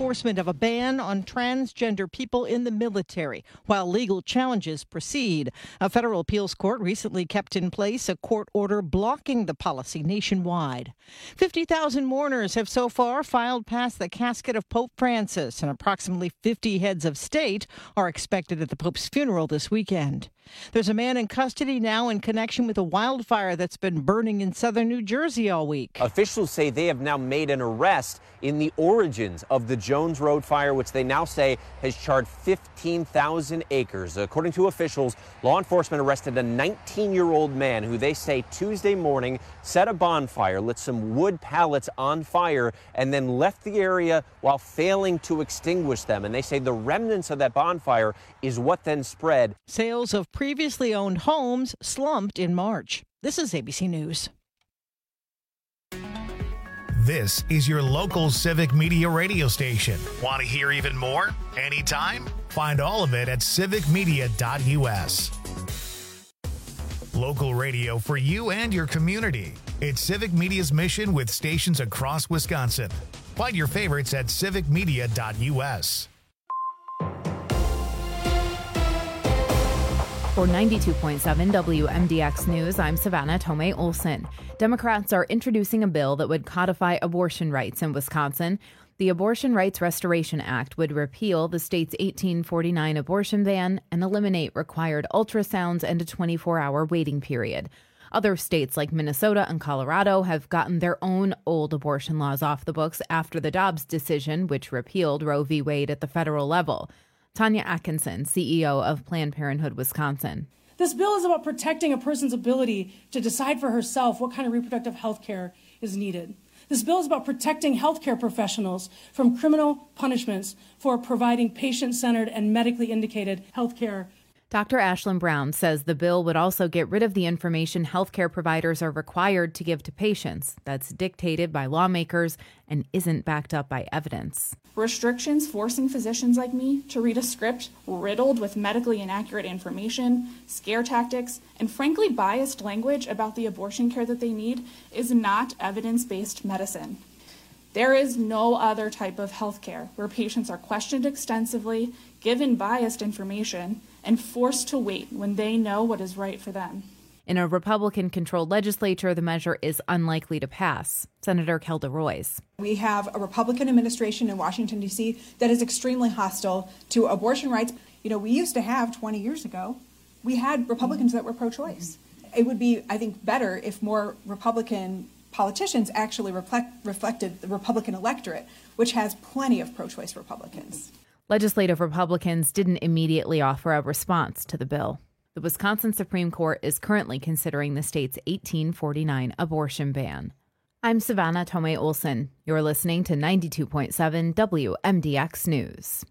enforcement of a ban on transgender people in the military, while legal challenges proceed. A federal appeals court recently kept in place a court order blocking the policy nationwide. 50,000 mourners have so far filed past the casket of Pope Francis, and approximately 50 heads of state are expected at the Pope's funeral this weekend. There's a man in custody now in connection with a wildfire that's been burning in southern New Jersey all week. Officials say they have now made an arrest in the origins of the Jones Road fire, which they now say has charred 15,000 acres. According to officials, law enforcement arrested a 19-year-old man who they say Tuesday morning set a bonfire, lit some wood pallets on fire, and then left the area while failing to extinguish them. And they say the remnants of that bonfire is what then spread. Sales of previously owned homes slumped in March. This is ABC News. This is your local Civic Media radio station. Want to hear even more? Anytime? Find all of it at civicmedia.us. Local radio for you and your community. It's Civic Media's mission with stations across Wisconsin. Find your favorites at civicmedia.us. For 92.7 WMDX News, I'm Savannah Tomei Olson. Democrats are introducing a bill that would codify abortion rights in Wisconsin. The Abortion Rights Restoration Act would repeal the state's 1849 abortion ban and eliminate required ultrasounds and a 24-hour waiting period. Other states like Minnesota and Colorado have gotten their own old abortion laws off the books after the Dobbs decision, which repealed Roe v. Wade at the federal level. Tanya Atkinson, CEO of Planned Parenthood Wisconsin. This bill is about protecting a person's ability to decide for herself what kind of reproductive health care is needed. This bill is about protecting healthcare professionals from criminal punishments for providing patient-centered and medically indicated health care. Dr. Ashlyn Brown says the bill would also get rid of the information healthcare providers are required to give to patients that's dictated by lawmakers and isn't backed up by evidence. Restrictions forcing physicians like me to read a script riddled with medically inaccurate information, scare tactics, and frankly biased language about the abortion care that they need is not evidence-based medicine. There is no other type of health care where patients are questioned extensively, given biased information, and forced to wait when they know what is right for them. In a Republican-controlled legislature, the measure is unlikely to pass. Senator Kelda Roys. We have a Republican administration in Washington, D.C. that is extremely hostile to abortion rights. You know, we used to have 20 years ago, we had Republicans that were pro-choice. It would be, I think, better if more Republican politicians actually reflected the Republican electorate, which has plenty of pro-choice Republicans. Legislative Republicans didn't immediately offer a response to the bill. The Wisconsin Supreme Court is currently considering the state's 1849 abortion ban. I'm Savannah Tomei Olson. You're listening to 92.7 WMDX News.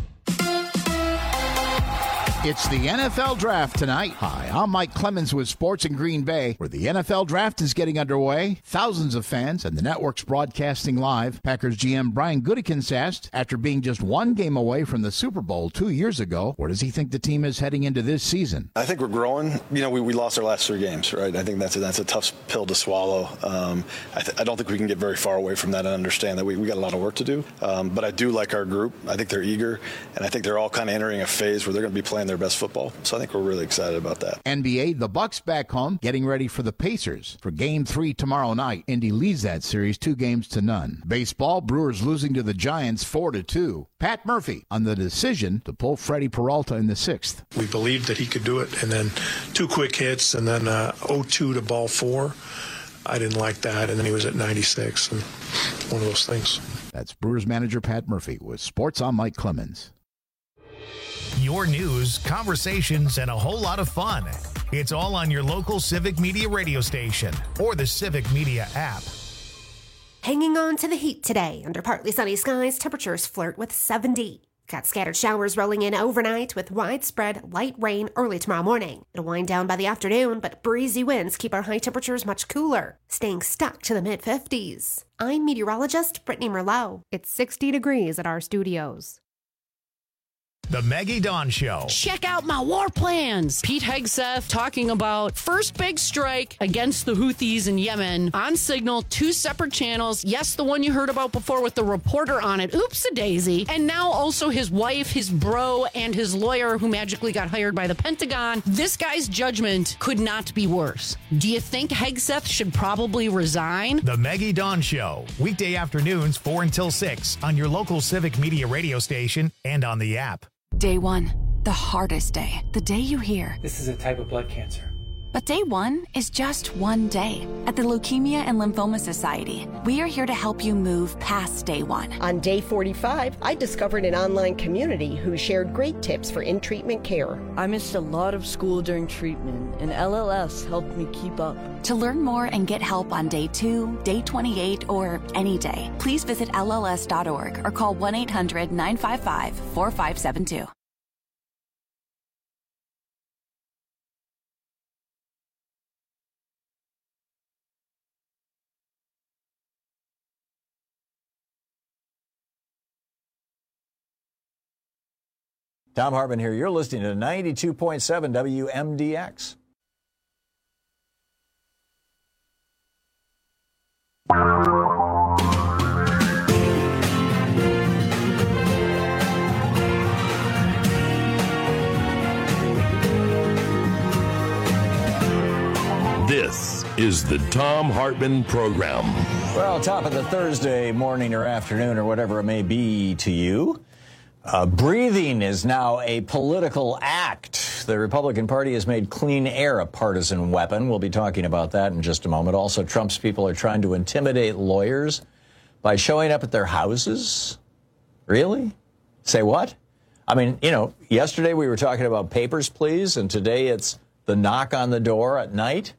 It's the NFL Draft tonight. Hi, I'm Mike Clemens with Sports in Green Bay, where the NFL Draft is getting underway. Thousands of fans and the network's broadcasting live. Packers GM Brian Gutekunst asked, after being just one game away from the Super Bowl 2 years ago, where does he think the team is heading into this season? I think we're growing. You know, we lost our last 3 games, right? I think that's a tough pill to swallow. I don't think we can get very far away from that and understand that we got a lot of work to do. But I do like our group. I think they're eager, and I think they're all kind of entering a phase where they're going to be playing their best football. So I think we're really excited about that. NBA, the Bucks back home, getting ready for the Pacers for Game 3 tomorrow night. Indy leads that series 2-0. Baseball, Brewers losing to the Giants 4-2. Pat Murphy on the decision to pull Freddie Peralta in the 6th. We believed that he could do it, and then 2 quick hits, and then 0-2 to ball 4. I didn't like that, and then he was at 96, and one of those things. That's Brewers manager Pat Murphy with Sports. I'm Mike Clemens. Your news, conversations, and a whole lot of fun. It's all on your local Civic Media radio station or the Civic Media app. Hanging on to the heat today. Under partly sunny skies, temperatures flirt with 70. Got scattered showers rolling in overnight with widespread light rain early tomorrow morning. It'll wind down by the afternoon, but breezy winds keep our high temperatures much cooler, staying stuck to the mid-50s. I'm meteorologist Brittany Merlot. It's 60 degrees at our studios. The Maggie Dawn Show. Check out my war plans. Pete Hegseth talking about first big strike against the Houthis in Yemen on Signal, 2 separate channels. Yes, the one you heard about before with the reporter on it. Oops-a-daisy. And now also his wife, his bro, and his lawyer who magically got hired by the Pentagon. This guy's judgment could not be worse. Do you think Hegseth should probably resign? The Maggie Dawn Show. Weekday afternoons 4 until 6 on your local Civic Media radio station and on the app. Day 1, the hardest day. The day you hear, this is a type of blood cancer. But day 1 is just one day. At the Leukemia and Lymphoma Society, we are here to help you move past day 1. On day 45, I discovered an online community who shared great tips for in-treatment care. I missed a lot of school during treatment, and LLS helped me keep up. To learn more and get help on day 2, day 28, or any day, please visit LLS.org or call 1-800-955-4572. Tom Hartman here. You're listening to 92.7 WMDX. This is the Tom Hartman Program. Well, top of the Thursday morning or afternoon or whatever it may be to you. Breathing is now a political act. The Republican Party has made clean air a partisan weapon. We'll be talking about that in just a moment. Also, Trump's people are trying to intimidate lawyers by showing up at their houses. Really? Say what? I mean, you know, yesterday we were talking about papers, please, and today it's the knock on the door at night.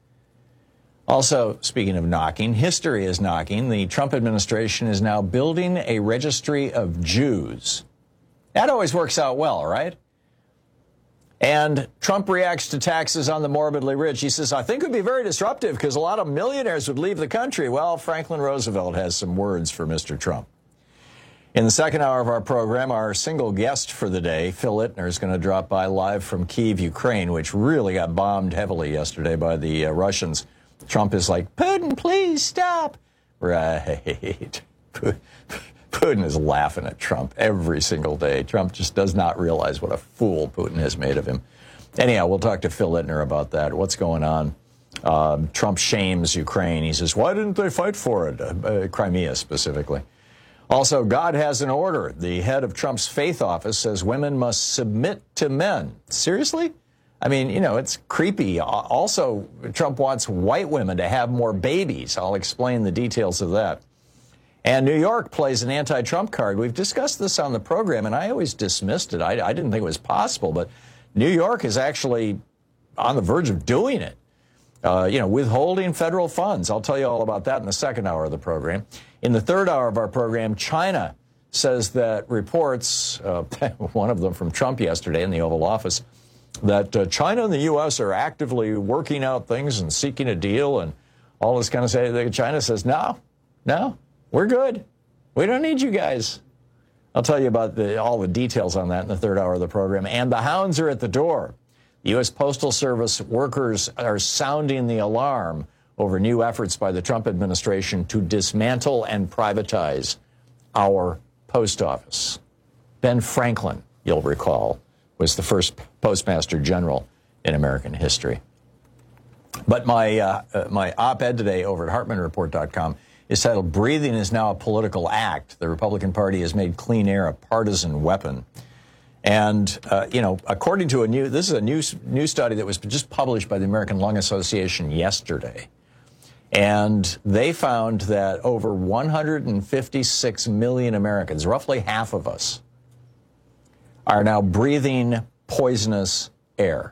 Also, speaking of knocking, history is knocking. The Trump administration is now building a registry of Jews. That always works out well, right? And Trump reacts to taxes on the morbidly rich. He says, I think it would be very disruptive because a lot of millionaires would leave the country. Well, Franklin Roosevelt has some words for Mr. Trump. In the second hour of our program, our single guest for the day, Phil Ittner, is going to drop by live from Kyiv, Ukraine, which really got bombed heavily yesterday by the Russians. Trump is like, Putin, please stop. Right. Putin is laughing at Trump every single day. Trump just does not realize what a fool Putin has made of him. Anyhow, we'll talk to Phil Ittner about that. What's going on? Trump shames Ukraine. He says, why didn't they fight for it? Crimea specifically. Also, God has an order. The head of Trump's faith office says women must submit to men. Seriously? I mean, you know, it's creepy. Also, Trump wants white women to have more babies. I'll explain the details of that. And New York plays an anti-Trump card. We've discussed this on the program, and I always dismissed it. I didn't think it was possible, but New York is actually on the verge of doing it. Withholding federal funds. I'll tell you all about that in the second hour of the program. In the third hour of our program, China says that reports, one of them from Trump yesterday in the Oval Office, that China and the U.S. are actively working out things and seeking a deal and all this kind of stuff. China says, no, we're good. We don't need you guys. I'll tell you about all the details on that in the third hour of the program. And the hounds are at the door. The U.S. Postal Service workers are sounding the alarm over new efforts by the Trump administration to dismantle and privatize our post office. Ben Franklin, you'll recall, was the first postmaster general in American history. But my op-ed today over at HartmanReport.com is titled, Breathing is Now a Political Act. The Republican Party has made clean air a partisan weapon. And, according to this is a new study that was just published by the American Lung Association yesterday. And they found that over 156 million Americans, roughly half of us, are now breathing poisonous air.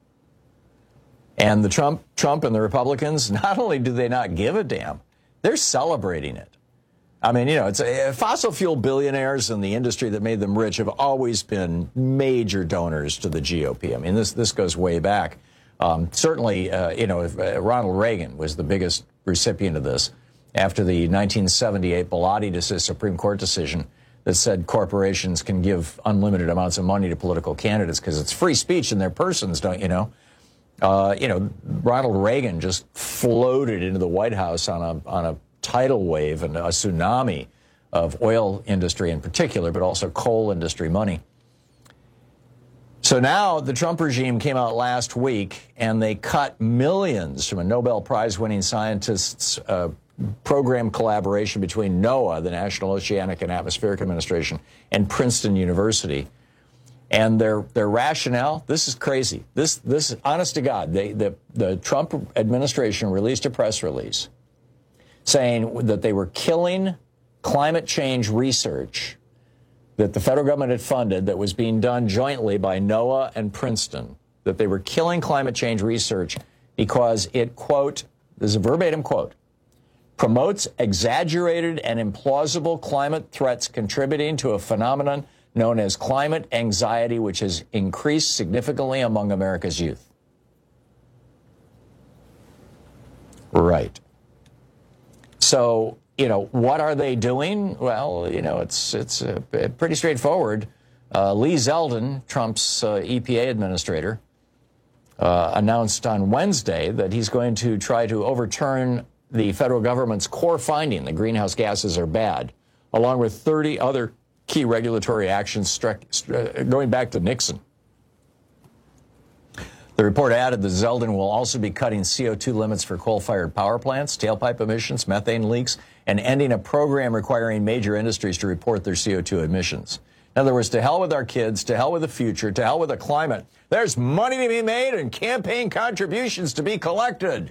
And the Trump and the Republicans, not only do they not give a damn, they're celebrating it. I mean, it's fossil fuel billionaires and the industry that made them rich have always been major donors to the GOP. I mean, this goes way back. Certainly, Ronald Reagan was the biggest recipient of this. After the 1978 Bellotti Supreme Court decision that said corporations can give unlimited amounts of money to political candidates because it's free speech and they're persons, don't you know? Ronald Reagan just floated into the White House on a tidal wave and a tsunami of oil industry in particular, but also coal industry money. So now the Trump regime came out last week and they cut millions from a Nobel Prize-winning scientist's program collaboration between NOAA, the National Oceanic and Atmospheric Administration, and Princeton University. And their rationale, this is crazy. This honest to God, the Trump administration released a press release saying that they were killing climate change research that the federal government had funded that was being done jointly by NOAA and Princeton, that they were killing climate change research because it, quote, this is a verbatim quote, promotes exaggerated and implausible climate threats contributing to a phenomenon known as climate anxiety, which has increased significantly among America's youth. Right. So, what are they doing? Well, it's pretty straightforward. Lee Zeldin, Trump's EPA administrator, announced on Wednesday that he's going to try to overturn the federal government's core finding that greenhouse gases are bad, along with 30 other key regulatory actions going back to Nixon. The report added that Zeldin will also be cutting CO2 limits for coal-fired power plants, tailpipe emissions, methane leaks, and ending a program requiring major industries to report their CO2 emissions. In other words, to hell with our kids, to hell with the future, to hell with the climate. There's money to be made and campaign contributions to be collected.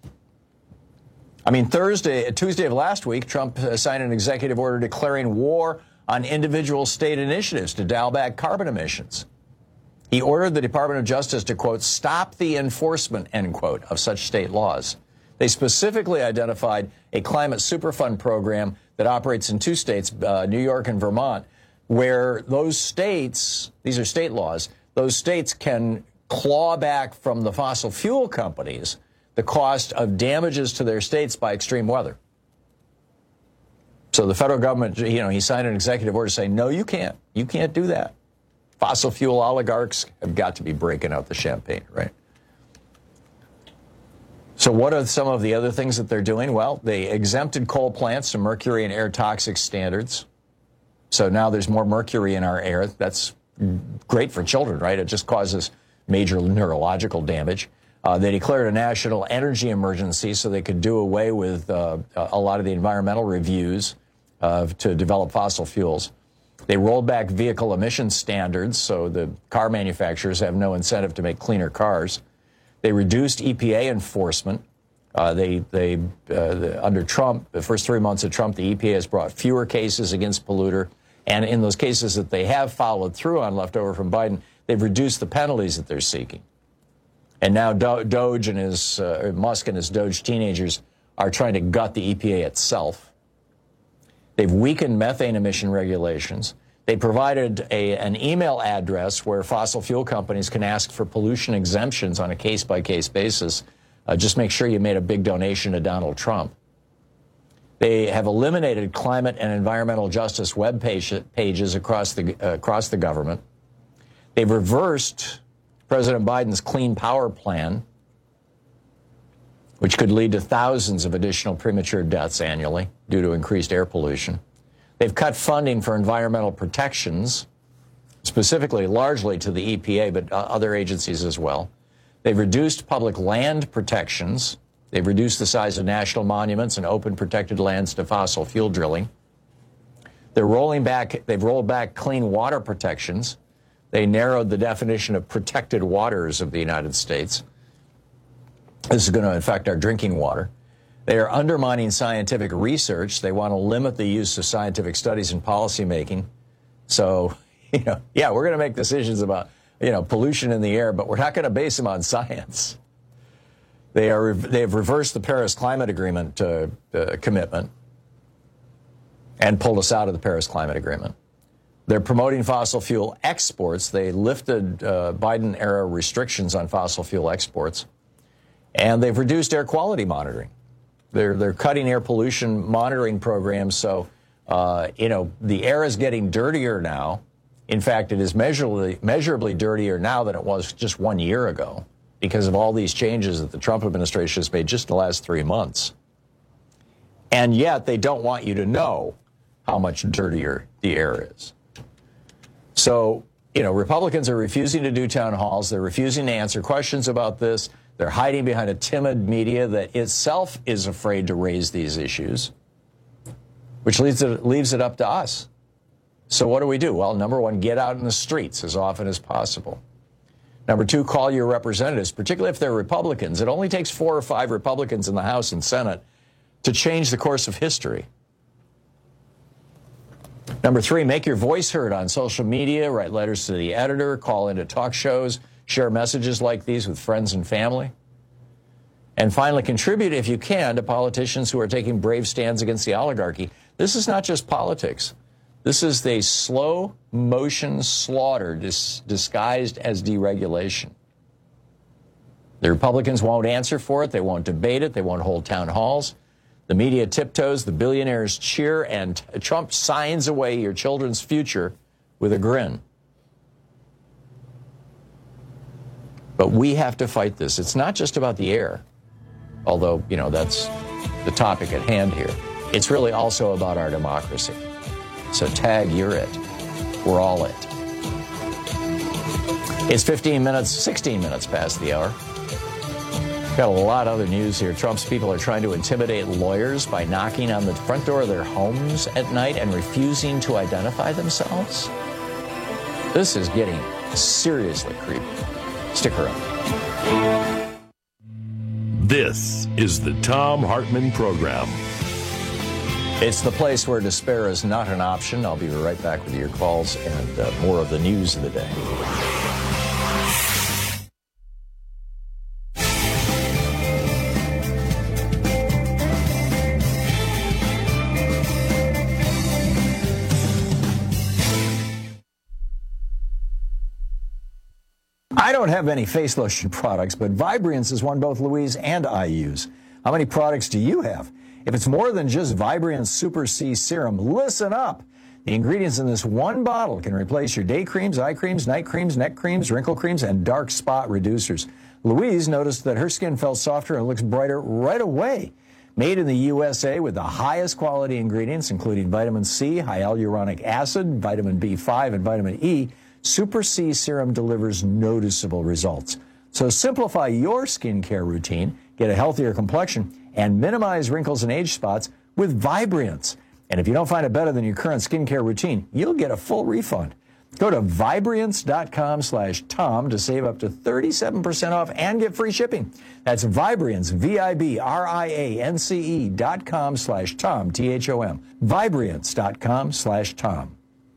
I mean, Tuesday of last week, Trump signed an executive order declaring war on individual state initiatives to dial back carbon emissions. He ordered the Department of Justice to, quote, stop the enforcement, end quote, of such state laws. They specifically identified a climate superfund program that operates in two states, New York and Vermont, where those states, these are state laws, those states can claw back from the fossil fuel companies the cost of damages to their states by extreme weather. So the federal government, he signed an executive order saying, no, you can't. You can't do that. Fossil fuel oligarchs have got to be breaking out the champagne, right? So what are some of the other things that they're doing? Well, they exempted coal plants to mercury and air toxic standards. So now there's more mercury in our air. That's great for children, right? It just causes major neurological damage. They declared a national energy emergency so they could do away with a lot of the environmental reviews to develop fossil fuels. They rolled back vehicle emission standards, so the car manufacturers have no incentive to make cleaner cars. They reduced EPA enforcement. Under Trump, the first 3 months of Trump, the EPA has brought fewer cases against polluter. And in those cases that they have followed through on leftover from Biden, they've reduced the penalties that they're seeking. And now Doge and Musk and his Doge teenagers are trying to gut the EPA itself. They've weakened methane emission regulations. They provided an email address where fossil fuel companies can ask for pollution exemptions on a case-by-case basis. Just make sure you made a big donation to Donald Trump. They have eliminated climate and environmental justice web pages across the government. They've reversed President Biden's Clean Power Plan, which could lead to thousands of additional premature deaths annually due to increased air pollution. They've cut funding for environmental protections, specifically largely to the EPA, but other agencies as well. They've reduced public land protections. They've reduced the size of national monuments and open protected lands to fossil fuel drilling. They've rolled back clean water protections. They narrowed the definition of protected waters of the United States. This is going to affect our drinking water. They are undermining scientific research. They want to limit the use of scientific studies in policymaking. So, yeah, we're going to make decisions about, pollution in the air, but we're not going to base them on science. They have reversed the Paris Climate Agreement commitment and pulled us out of the Paris Climate Agreement. They're promoting fossil fuel exports. They lifted Biden-era restrictions on fossil fuel exports. And they've reduced air quality monitoring. They're cutting air pollution monitoring programs, so The air is getting dirtier now. In fact, it is measurably dirtier now than it was just 1 year ago because of all these changes that the Trump administration has made just in the last 3 months. And yet they don't want you to know how much dirtier the air is. So, Republicans are refusing to do town halls. They're refusing to answer questions about this. They're hiding behind a timid media that itself is afraid to raise these issues, which leaves it up to us. So what do? Well, number one, get out in the streets as often as possible. Number two, call your representatives, particularly if they're Republicans. It only takes 4 or 5 Republicans in the House and Senate to change the course of history. Number 3, make your voice heard on social media, write letters to the editor, call into talk shows, share messages like these with friends and family. And finally, contribute, if you can, to politicians who are taking brave stands against the oligarchy. This is not just politics. This is the slow motion slaughter disguised as deregulation. The Republicans won't answer for it. They won't debate it. They won't hold town halls. The media tiptoes, the billionaires cheer, and Trump signs away your children's future with a grin. But we have to fight this. It's not just about the air, although, that's the topic at hand here. It's really also about our democracy. So tag, you're it. We're all it. It's 16 minutes past the hour. Got a lot of other news here. Trump's people are trying to intimidate lawyers by knocking on the front door of their homes at night and refusing to identify themselves. This is getting seriously creepy. Stick around. This is the Thom Hartmann Program. It's the place where despair is not an option. I'll be right back with your calls and more of the news of the day. I don't have any face lotion products, but Vibriance is one both Louise and I use. How many products do you have? If it's more than just Vibriance Super C Serum, listen up. The ingredients in this one bottle can replace your day creams, eye creams, night creams, neck creams, wrinkle creams, and dark spot reducers. Louise noticed that her skin felt softer and looks brighter right away. Made in the USA with the highest quality ingredients, including vitamin C, hyaluronic acid, vitamin B5, and vitamin E, Super C Serum delivers noticeable results. So simplify your skincare routine, get a healthier complexion, and minimize wrinkles and age spots with Vibriance. And if you don't find it better than your current skincare routine, you'll get a full refund. Go to Vibriance.com/Tom to save up to 37% off and get free shipping. That's Vibriance, Vibriance.com/Tom, THOM. Vibriance.com/Tom.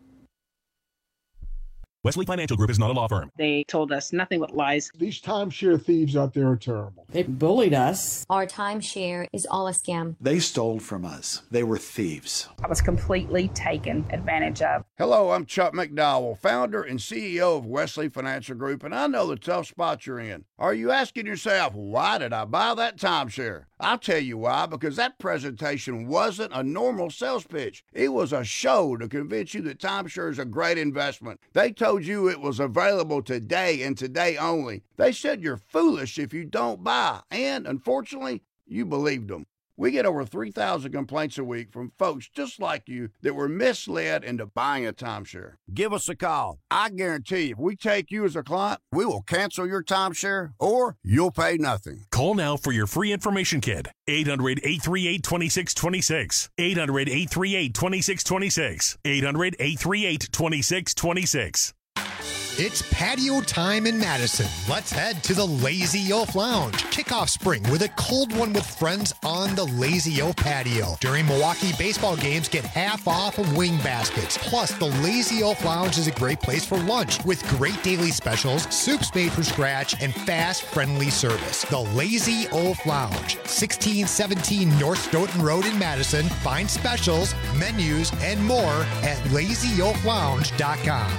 Wesley Financial Group is not a law firm. They told us nothing but lies. These timeshare thieves out there are terrible. They bullied us. Our timeshare is all a scam. They stole from us. They were thieves. I was completely taken advantage of. Hello, I'm Chuck McDowell, founder and CEO of Wesley Financial Group, and I know the tough spot you're in. Are you asking yourself, why did I buy that timeshare? I'll tell you why, because that presentation wasn't a normal sales pitch. It was a show to convince you that timeshare is a great investment. They told you it was available today and today only. They said you're foolish if you don't buy, and unfortunately, you believed them. We get over 3,000 complaints a week from folks just like you that were misled into buying a timeshare. Give us a call. I guarantee you, if we take you as a client, we will cancel your timeshare or you'll pay nothing. Call now for your free information kit. 800-838-2626. 800-838-2626. 800-838-2626. It's patio time in Madison. Let's head to the Lazy Oaf Lounge. Kickoff spring with a cold one with friends on the Lazy Oaf patio. During Milwaukee baseball games, get half off of wing baskets. Plus, the Lazy Oaf Lounge is a great place for lunch with great daily specials, soups made from scratch, and fast, friendly service. The Lazy Oaf Lounge, 1617 North Stoughton Road in Madison. Find specials, menus, and more at LazyOafLounge.com.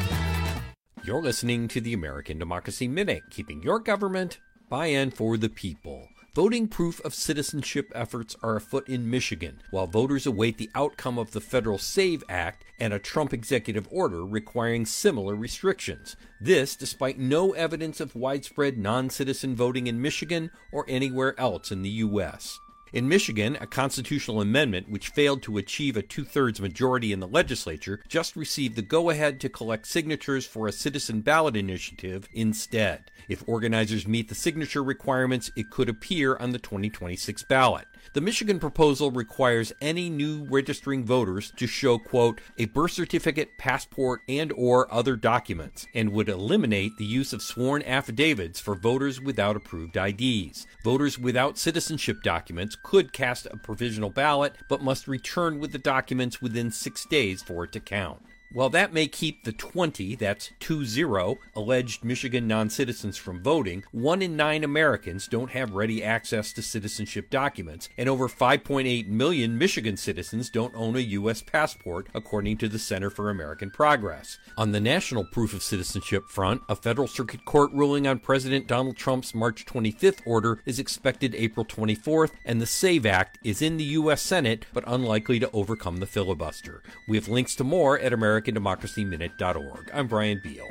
You're listening to the American Democracy Minute, keeping your government by and for the people. Voting proof of citizenship efforts are afoot in Michigan, while voters await the outcome of the federal SAVE Act and a Trump executive order requiring similar restrictions. This despite no evidence of widespread non-citizen voting in Michigan or anywhere else in the U.S. In Michigan, a constitutional amendment which failed to achieve a two-thirds majority in the legislature just received the go-ahead to collect signatures for a citizen ballot initiative instead. If organizers meet the signature requirements, it could appear on the 2026 ballot. The Michigan proposal requires any new registering voters to show, quote, a birth certificate, passport, and/or other documents, and would eliminate the use of sworn affidavits for voters without approved IDs. Voters without citizenship documents could cast a provisional ballot, but must return with the documents within 6 days for it to count. While that may keep the 20, that's 20, alleged Michigan non-citizens from voting, 1 in 9 Americans don't have ready access to citizenship documents, and over 5.8 million Michigan citizens don't own a U.S. passport, according to the Center for American Progress. On the national proof of citizenship front, a federal circuit court ruling on President Donald Trump's March 25th order is expected April 24th, and the SAVE Act is in the U.S. Senate, but unlikely to overcome the filibuster. We have links to more at AmericanDemocracyMinute.org. I'm Brian Beal.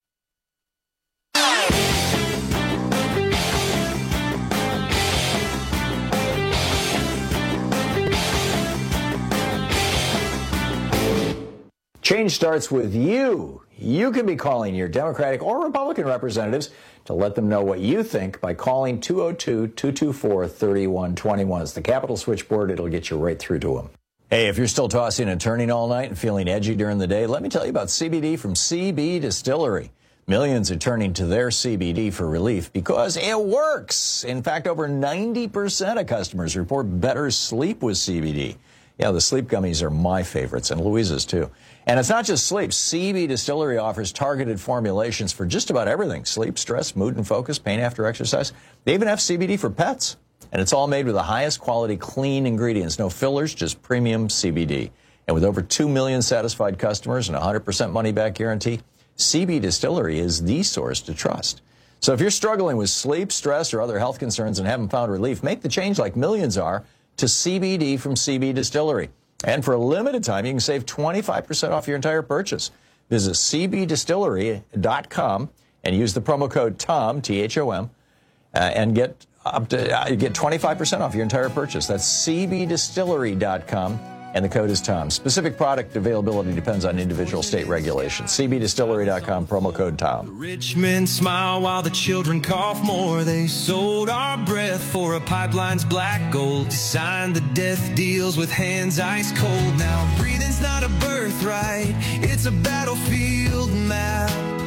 Change starts with you. You can be calling your Democratic or Republican representatives to let them know what you think by calling 202-224-3121. It's the Capitol switchboard. It'll get you right through to them. Hey, if you're still tossing and turning all night and feeling edgy during the day, let me tell you about CBD from CB Distillery. Millions are turning to their CBD for relief because it works. In fact, over 90% of customers report better sleep with CBD. Yeah, the sleep gummies are my favorites, and Louisa's too. And it's not just sleep. CB Distillery offers targeted formulations for just about everything. Sleep, stress, mood and focus, pain after exercise. They even have CBD for pets. And it's all made with the highest quality, clean ingredients. No fillers, just premium CBD. And with over 2 million satisfied customers and a 100% money-back guarantee, CB Distillery is the source to trust. So if you're struggling with sleep, stress, or other health concerns and haven't found relief, make the change like millions are to CBD from CB Distillery. And for a limited time, you can save 25% off your entire purchase. Visit cbdistillery.com and use the promo code TOM, T-H-O-M, and get 25% off your entire purchase. That's cbdistillery.com, and the code is TOM. Specific product availability depends on individual state regulations. cbdistillery.com, promo code TOM. The rich men smile while the children cough more. They sold our breath for a pipeline's black gold. Signed the death deals with hands ice cold. Now breathing's not a birthright, it's a battlefield map.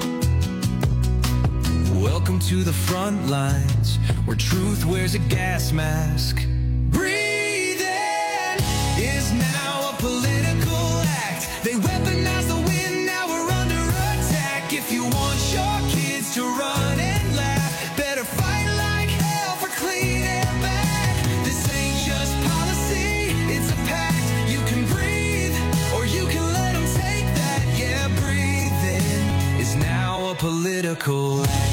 Welcome to the front lines, where truth wears a gas mask. Breathing is now a political act. They weaponize the wind, now we're under attack. If you want your kids to run and laugh, better fight like hell for clean air back. This ain't just policy, it's a pact. You can breathe, or you can let them take that. Yeah, breathing is now a political act.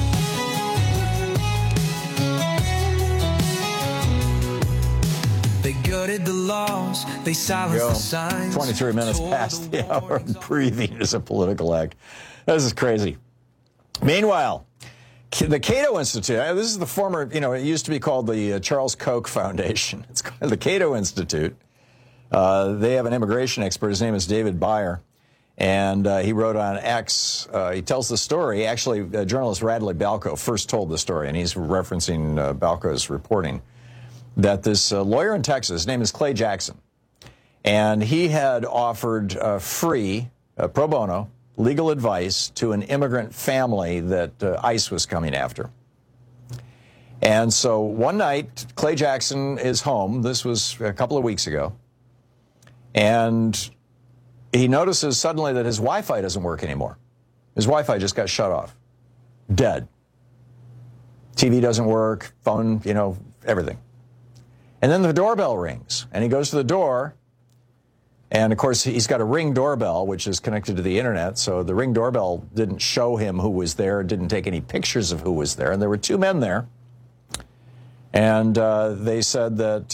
They gutted the laws, they silenced the signs. 23 minutes past the hour. Breathing is a political act. This is crazy. Meanwhile, the Cato Institute, this is the former, it used to be called the Charles Koch Foundation. It's called the Cato Institute. They have an immigration expert. His name is David Byer. And he wrote on X, he tells the story. Actually, journalist Radley Balco first told the story, and he's referencing Balco's reporting, that this lawyer in Texas, his name is Clay Jackson, and he had offered free, pro bono, legal advice to an immigrant family that ICE was coming after. And so one night, Clay Jackson is home. This was a couple of weeks ago. And he notices suddenly that his Wi-Fi doesn't work anymore. His Wi-Fi just got shut off. Dead. TV doesn't work, phone, everything. And then the doorbell rings, and he goes to the door, and of course he's got a Ring doorbell, which is connected to the internet, so the Ring doorbell didn't show him who was there, didn't take any pictures of who was there, and there were two men there. And they said that,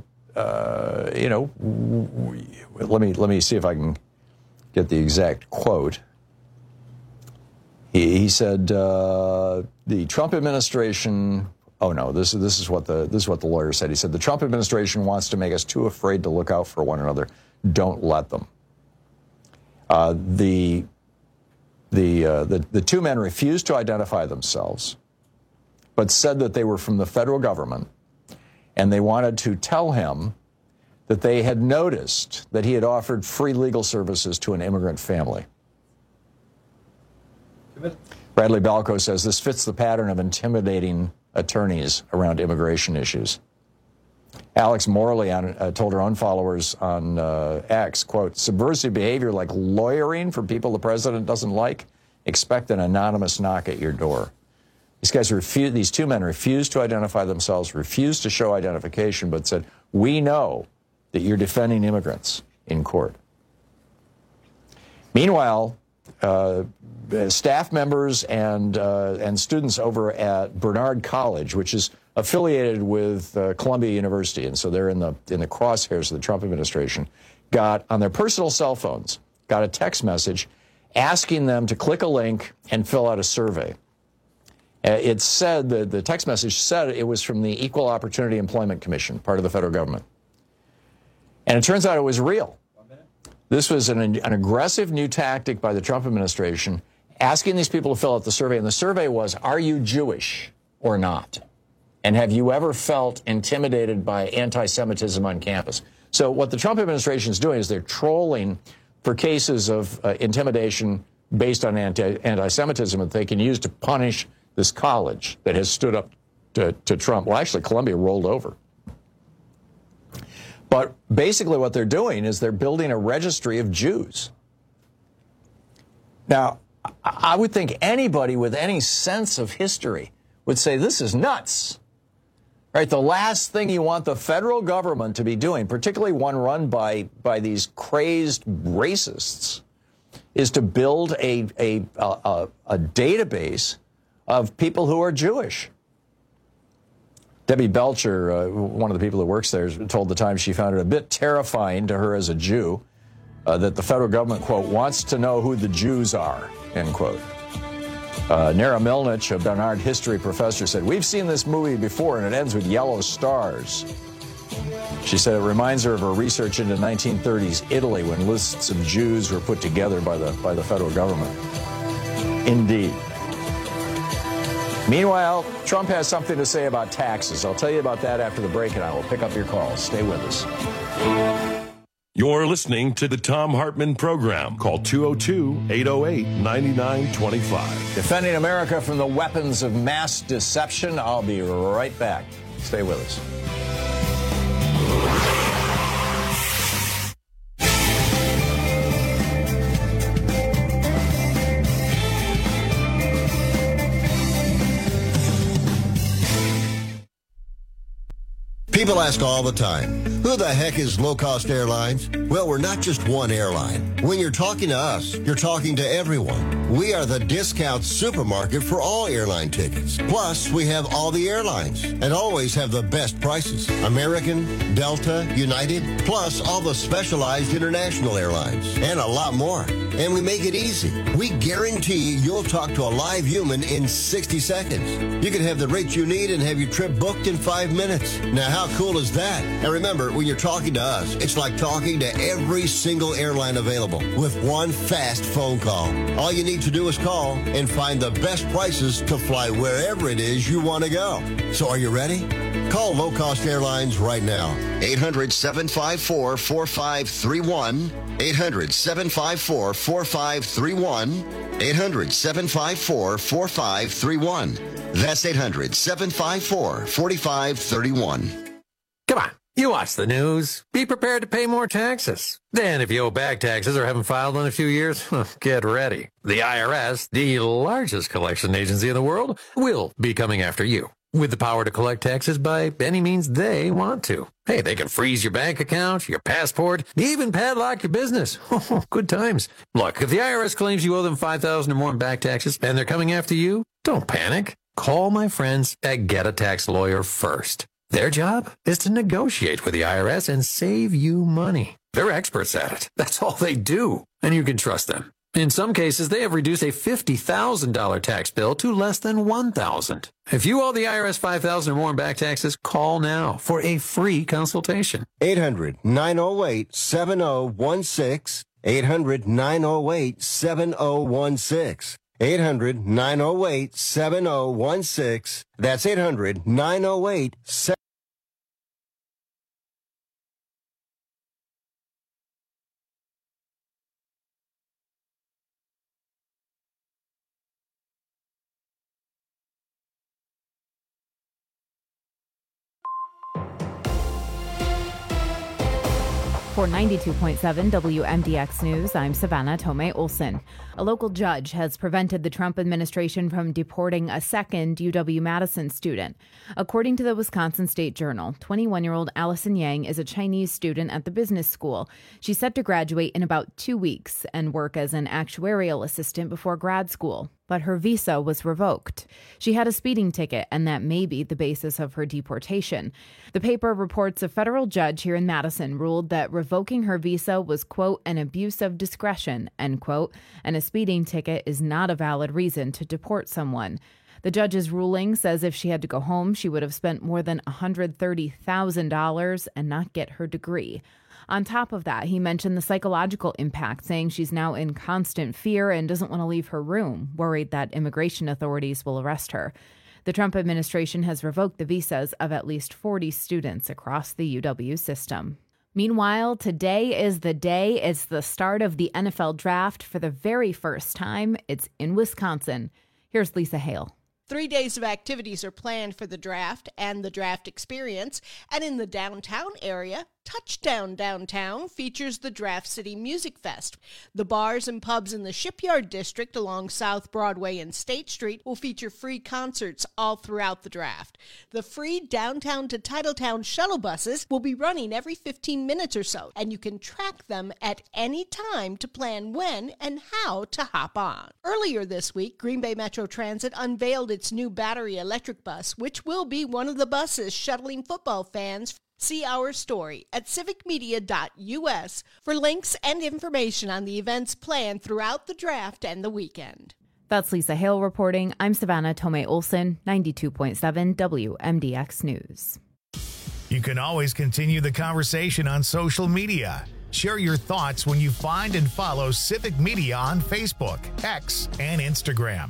let me see if I can get the exact quote. He said the Trump administration. Oh no, this is what the lawyer said. He said the Trump administration wants to make us too afraid to look out for one another. Don't let them. The two men refused to identify themselves, but said that they were from the federal government, and they wanted to tell him that they had noticed that he had offered free legal services to an immigrant family. Bradley Balco says this fits the pattern of intimidating attorneys around immigration issues. Alex Morley told her own followers on X, quote, subversive behavior like lawyering for people the president doesn't like, expect an anonymous knock at your door. These two men refused to identify themselves, refused to show identification, but said, we know that you're defending immigrants in court. Meanwhile, staff members and students over at Bernard College, which is affiliated with Columbia University, and so they're in the crosshairs of the Trump administration, got on their personal cell phones, got a text message asking them to click a link and fill out a survey. It said that the text message said it was from the Equal Opportunity Employment Commission, part of the federal government. And it turns out it was real. This was an aggressive new tactic by the Trump administration, asking these people to fill out the survey. And the survey was, are you Jewish or not? And have you ever felt intimidated by anti-Semitism on campus? So what the Trump administration is doing is they're trolling for cases of intimidation based on anti-Semitism that they can use to punish this college that has stood up to Trump. Well, actually, Columbia rolled over. But basically what they're doing is they're building a registry of Jews. Now, I would think anybody with any sense of history would say this is nuts. Right? The last thing you want the federal government to be doing, particularly one run by these crazed racists, is to build a database of people who are Jewish. Debbie Belcher, one of the people who works there, told the Times she found it a bit terrifying to her as a Jew that the federal government, quote, wants to know who the Jews are, end quote. Nara Milnich, a Bernard history professor, said, we've seen this movie before and it ends with yellow stars. She said it reminds her of her research into 1930s Italy when lists of Jews were put together by the federal government. Indeed. Meanwhile, Trump has something to say about taxes. I'll tell you about that after the break, and I will pick up your calls. Stay with us. You're listening to the Thom Hartmann Program. Call 202-808-9925. Defending America from the weapons of mass deception. I'll be right back. Stay with us. People ask all the time, who the heck is Low Cost Airlines? Well, we're not just one airline. When you're talking to us, you're talking to everyone. We are the discount supermarket for all airline tickets. Plus, we have all the airlines and always have the best prices. American, Delta, United, plus all the specialized international airlines and a lot more. And we make it easy. We guarantee you'll talk to a live human in 60 seconds. You can have the rate you need and have your trip booked in 5 minutes. Now, how cool is that? And remember, when you're talking to us, it's like talking to every single airline available with one fast phone call. All you need to do is call and find the best prices to fly wherever it is you want to go. So are you ready? Call Low Cost Airlines right now. 800-754-4531. 800-754-4531. 800-754-4531. That's 800-754-4531. Come on, you watch the news. Be prepared to pay more taxes. Then if you owe back taxes or haven't filed in a few years, get ready. The IRS, the largest collection agency in the world, will be coming after you with the power to collect taxes by any means they want to. Hey, they can freeze your bank account, your passport, even padlock your business. Good times. Look, if the IRS claims you owe them $5,000 or more in back taxes and they're coming after you, don't panic. Call my friends at Get a Tax Lawyer first. Their job is to negotiate with the IRS and save you money. They're experts at it. That's all they do. And you can trust them. In some cases, they have reduced a $50,000 tax bill to less than $1,000. If you owe the IRS $5,000 or more in back taxes, call now for a free consultation. 800-908-7016. 800-908-7016. 800-908-7016. That's 800-908-7016. For 92.7 WMDX News, I'm Savannah Tomei Olson. A local judge has prevented the Trump administration from deporting a second UW-Madison student. According to the Wisconsin State Journal, 21-year-old Allison Yang is a Chinese student at the business school. She's set to graduate in about 2 weeks and work as an actuarial assistant before grad school. But her visa was revoked. She had a speeding ticket, and that may be the basis of her deportation. The paper reports a federal judge here in Madison ruled that revoking her visa was, quote, an abuse of discretion, end quote, and a speeding ticket is not a valid reason to deport someone. The judge's ruling says if she had to go home, she would have spent more than $130,000 and not get her degree. On top of that, he mentioned the psychological impact, saying she's now in constant fear and doesn't want to leave her room, worried that immigration authorities will arrest her. The Trump administration has revoked the visas of at least 40 students across the UW system. Meanwhile, today is the day. It's the start of the NFL draft for the very first time. It's in Wisconsin. Here's Lisa Hale. 3 days of activities are planned for the draft and the draft experience, and in the downtown area, Touchdown Downtown features the Draft City Music Fest. The bars and pubs in the Shipyard District along South Broadway and State Street will feature free concerts all throughout the draft. The free downtown to Titletown shuttle buses will be running every 15 minutes or so, and you can track them at any time to plan when and how to hop on. Earlier this week, Green Bay Metro Transit unveiled its new battery electric bus, which will be one of the buses shuttling football fans. See our story at civicmedia.us for links and information on the events planned throughout the draft and the weekend. That's Lisa Hale reporting. I'm Savannah Tomei Olson, 92.7 WMDX News. You can always continue the conversation on social media. Share your thoughts when you find and follow Civic Media on Facebook, X, and Instagram.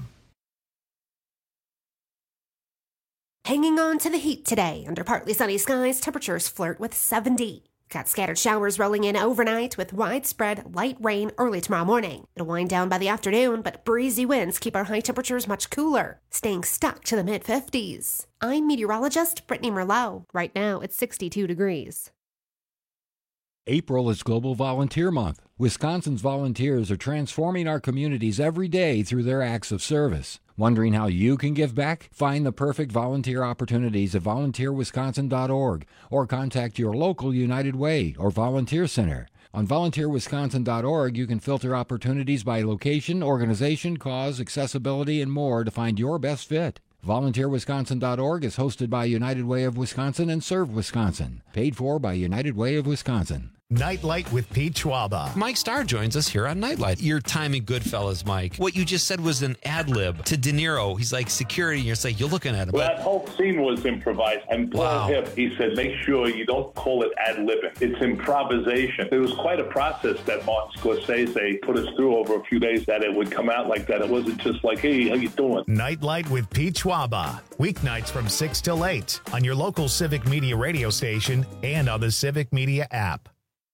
Hanging on to the heat today. Under partly sunny skies, temperatures flirt with 70. Got scattered showers rolling in overnight with widespread light rain early tomorrow morning. It'll wind down by the afternoon, but breezy winds keep our high temperatures much cooler, staying stuck to the mid-50s. I'm meteorologist Brittany Merlot. Right now, it's 62 degrees. April is Global Volunteer Month. Wisconsin's volunteers are transforming our communities every day through their acts of service. Wondering how you can give back? Find the perfect volunteer opportunities at volunteerwisconsin.org or contact your local United Way or volunteer center. On volunteerwisconsin.org, you can filter opportunities by location, organization, cause, accessibility, and more to find your best fit. VolunteerWisconsin.org is hosted by United Way of Wisconsin and Serve Wisconsin. Paid for by United Way of Wisconsin. Nightlight with Pete Schwaba. Mike Starr joins us here on Nightlight. Your timing, Goodfellas, Mike. What you just said was an ad lib to De Niro. He's like security, and you're like, you're looking at him. Well, that whole scene was improvised. And Paul Hipp, he said, make sure you don't call it ad libbing. It's improvisation. It was quite a process that Martin Scorsese put us through over a few days, that it would come out like that. It wasn't just like, hey, how you doing? Nightlight with Pete Schwaba. Weeknights from 6 till 8 on your local Civic Media radio station and on the Civic Media app.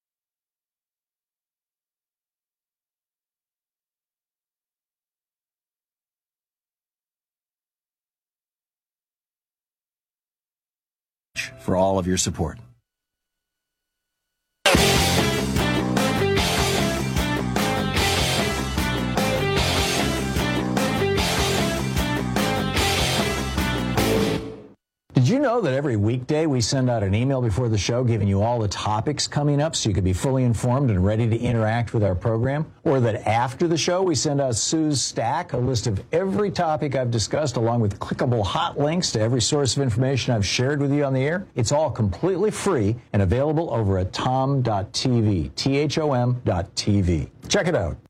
For all of your support. Did you know that every weekday we send out an email before the show giving you all the topics coming up so you can be fully informed and ready to interact with our program? Or that after the show we send out Sue's Stack, a list of every topic I've discussed along with clickable hot links to every source of information I've shared with you on the air? It's all completely free and available over at tom.tv, THOM.tv. Check it out.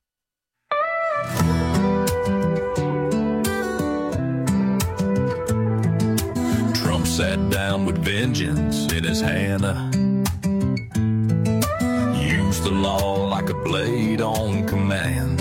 Trump sat down with vengeance in his hand. Used the law like a blade on command.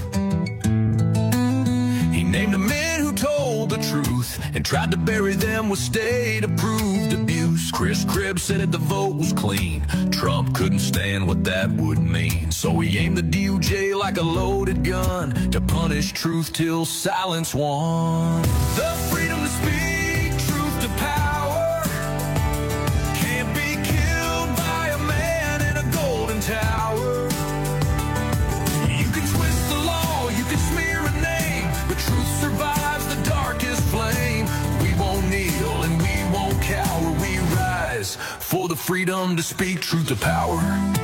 He named the men who told the truth and tried to bury them with state-approved abuse. Chris Cribb said that the vote was clean. Trump couldn't stand what that would mean. So he aimed the DOJ like a loaded gun to punish truth till silence won. The freedom to speak, truth to power, can't be killed by a man in a golden tower. You can twist the law, you can smear a name, but truth survives the darkest flame. We won't kneel and we won't cower. We rise for the freedom to speak, truth to power.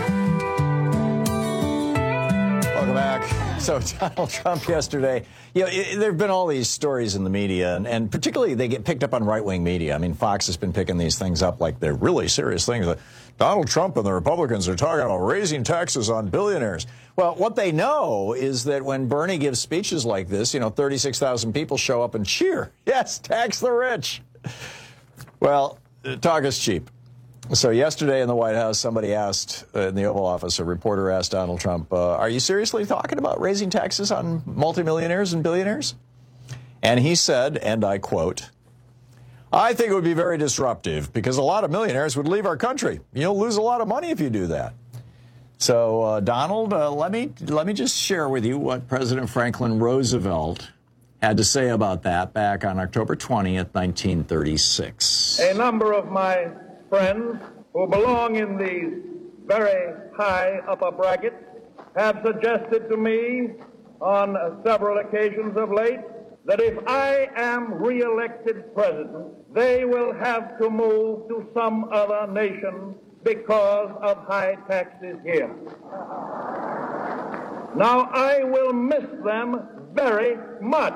Welcome back. So Donald Trump yesterday, there have been all these stories in the media, and particularly they get picked up on right-wing media. I mean, Fox has been picking these things up like they're really serious things. Like Donald Trump and the Republicans are talking about raising taxes on billionaires. Well, what they know is that when Bernie gives speeches like this, 36,000 people show up and cheer. Yes, tax the rich. Well, talk is cheap. So yesterday in the White House, somebody asked, in the Oval Office, a reporter asked Donald Trump, are you seriously talking about raising taxes on multimillionaires and billionaires? And he said, and I quote, I think it would be very disruptive because a lot of millionaires would leave our country. You'll lose a lot of money if you do that. So, Donald, let me just share with you what President Franklin Roosevelt had to say about that back on October 20th, 1936. A number of my friends who belong in the very high upper bracket have suggested to me on several occasions of late that if I am re-elected president, they will have to move to some other nation because of high taxes here. Now, I will miss them very much.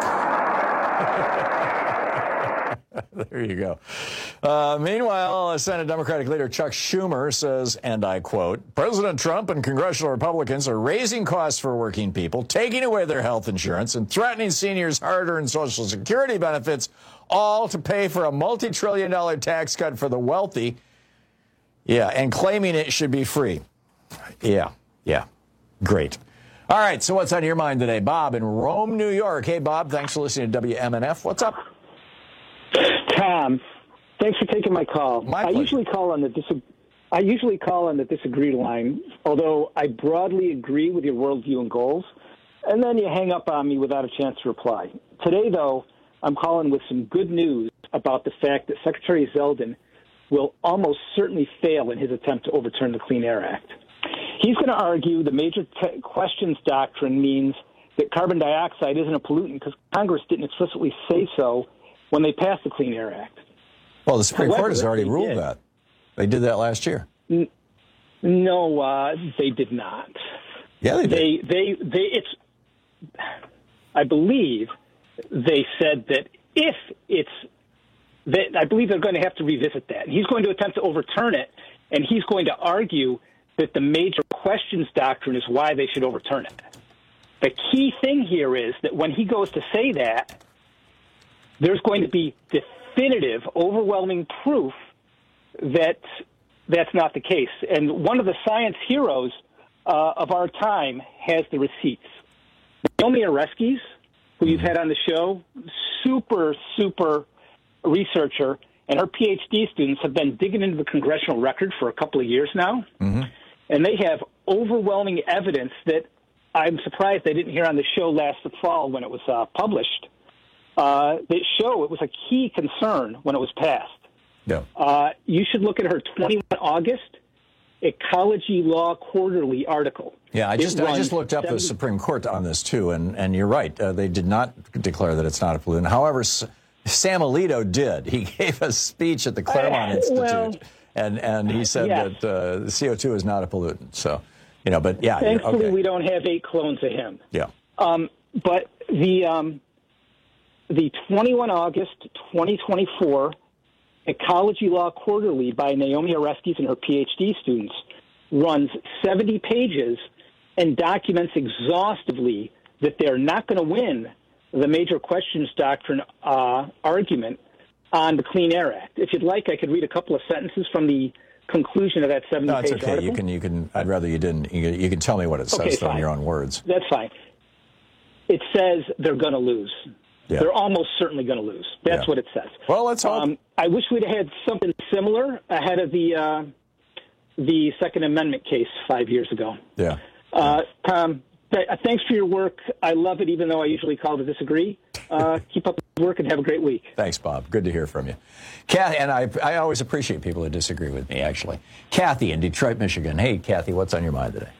There you go. Meanwhile, Senate Democratic leader Chuck Schumer says, and I quote, President Trump and congressional Republicans are raising costs for working people, taking away their health insurance, and threatening seniors' hard-earned Social Security benefits, all to pay for a multi-trillion-dollar tax cut for the wealthy. Yeah, and claiming it should be free. Yeah, great. All right, so what's on your mind today? Bob in Rome, New York. Hey, Bob, thanks for listening to WMNF. What's up? Tom, thanks for taking my call. I usually call on the disagree line, although I broadly agree with your worldview and goals, and then you hang up on me without a chance to reply. Today, though, I'm calling with some good news about the fact that Secretary Zeldin will almost certainly fail in his attempt to overturn the Clean Air Act. He's going to argue the major questions doctrine means that carbon dioxide isn't a pollutant because Congress didn't explicitly say so when they passed the Clean Air Act. Well, the Supreme Court has already ruled that. They did that last year. No, they did not. Yeah, they did. I believe they said that I believe they're going to have to revisit that. He's going to attempt to overturn it, and he's going to argue that the major questions doctrine is why they should overturn it. The key thing here is that when he goes to say that, there's going to be definitive, overwhelming proof that that's not the case. And one of the science heroes of our time has the receipts. Naomi Oreskes, who you've had on the show, super researcher, and her PhD students have been digging into the congressional record for a couple of years now. Mm-hmm. And they have overwhelming evidence that I'm surprised they didn't hear on the show last fall when it was published. That show it was a key concern when it was passed. Yeah. You should look at her 21 August Ecology Law Quarterly article. Yeah, I just looked up the Supreme Court on this, too, and you're right. They did not declare that it's not a pollutant. However, Sam Alito did. He gave a speech at the Claremont Institute, and he said that CO2 is not a pollutant. So, but yeah. Thankfully, we don't have 8 clones of him. Yeah. But the 21 August 2024 Ecology Law Quarterly by Naomi Oreskes and her PhD students runs 70 pages and documents exhaustively that they're not going to win the major questions doctrine argument on the Clean Air Act. If you'd like, I could read a couple of sentences from the conclusion of that 70-page No, it's okay. article. You can. I'd rather you didn't. You can tell me what it says in your own words. That's fine. It says they're going to lose. Yeah. They're almost certainly going to lose. That's what it says. Well, let's hope. I wish we'd had something similar ahead of the Second Amendment case 5 years ago. Yeah. Tom, thanks for your work. I love it, even though I usually call to disagree. Keep up the work and have a great week. Thanks, Bob. Good to hear from you. Kathy, and I always appreciate people who disagree with me, actually. Kathy in Detroit, Michigan. Hey, Kathy, what's on your mind today?